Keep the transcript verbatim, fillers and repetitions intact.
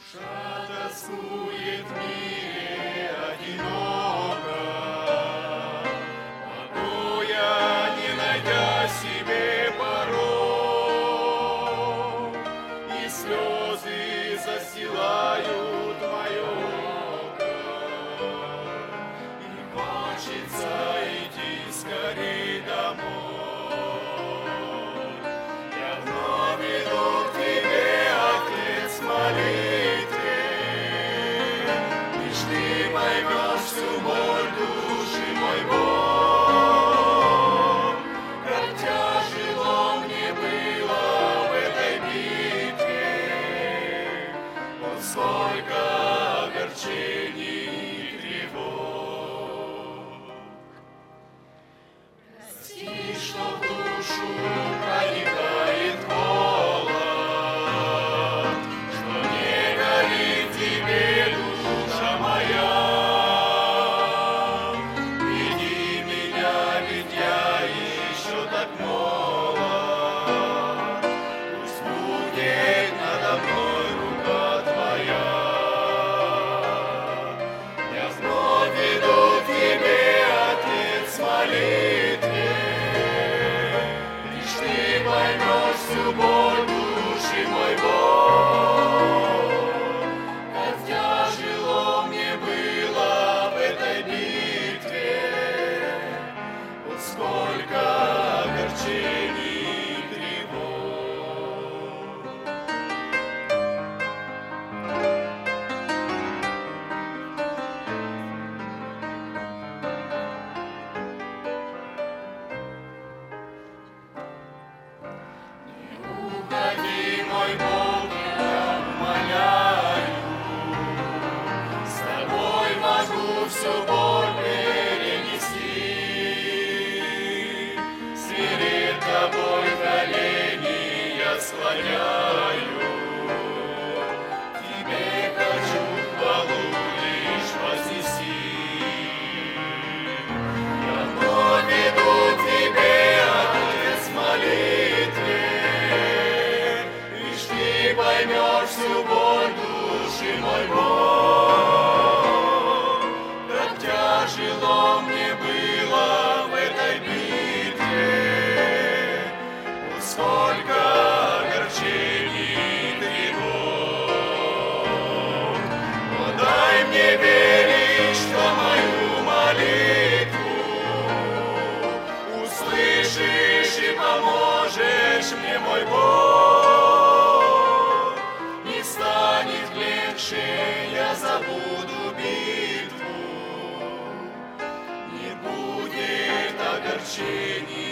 Душа тоскует в мире одиноко, покоя не найдя себе порой, и слезы застилают мое око, и хочется идти скорей домой. Я вновь иду к тебе, Отец, молитве, лишь ты поймешь всю боль души мой Бог. Как тяжело мне было в этой битве, вот сколько огорчений и тревог. Прости, что в душу проникает холод, что не горит тебе душа моя. Веди меня, ведь я еще так молод, пусть будет надо мной рука твоя. Я вновь иду к тебе, Отец, молитве, лишь ты поймешь всю боль души мой Бог. Как тяжело мне было в этой битве, вот сколько огорчений и тревог. Уходи, мой Бог, я умоляю, с тобой могу всю боль перенести. Перед тобой колени я склоняю, тебе хочу хвалу лишь вознести. Я вновь иду к тебе, Отец, молитве, лишь ты поймешь всю боль души мой Бог. Как тяжело мне было в этой битве, вот сколько огорчений и тревог. Но дай мне верить, что мою молитву услышишь и поможешь мне, мой Бог. Не станет легче, я забуду битву, не будет огорчений